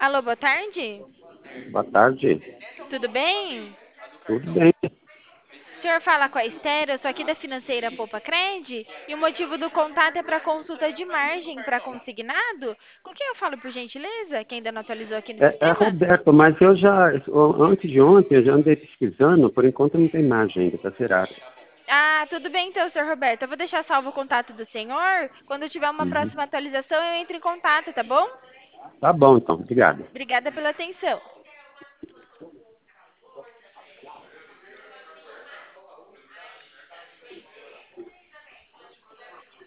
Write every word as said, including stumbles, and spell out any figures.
Alô, boa tarde. Boa tarde, Tudo bem? tudo bem? O senhor fala com a Esther, eu sou aqui da Financeira Poupa Cred e o motivo do contato é para consulta de margem para consignado. Com quem eu falo, por gentileza? Que ainda não atualizou aqui no É, é sistema? Roberto, mas eu já, antes de ontem, eu já andei pesquisando, por enquanto não tem margem ainda, está zerado. Ah, tudo bem então, senhor Roberto. Eu vou deixar salvo o contato do senhor. Quando eu tiver uma Uhum. próxima atualização, eu entro em contato, tá bom? Tá bom, então, obrigado. Obrigada pela atenção.